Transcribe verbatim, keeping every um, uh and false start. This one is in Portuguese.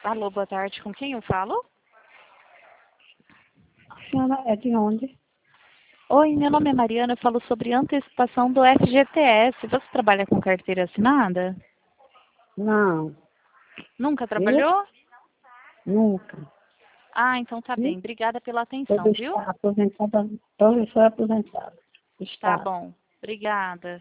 Alô, boa tarde. Com quem eu falo? A senhora é de onde? Oi, meu nome é Mariana. Eu falo sobre antecipação do F G T S. Você trabalha com carteira assinada? Não, Nunca eu trabalhou? nunca. Ah, então tá Eu bem. Obrigada pela sou atenção, viu? aposentada, eu sou aposentada. Tá Estado. bom. Obrigada.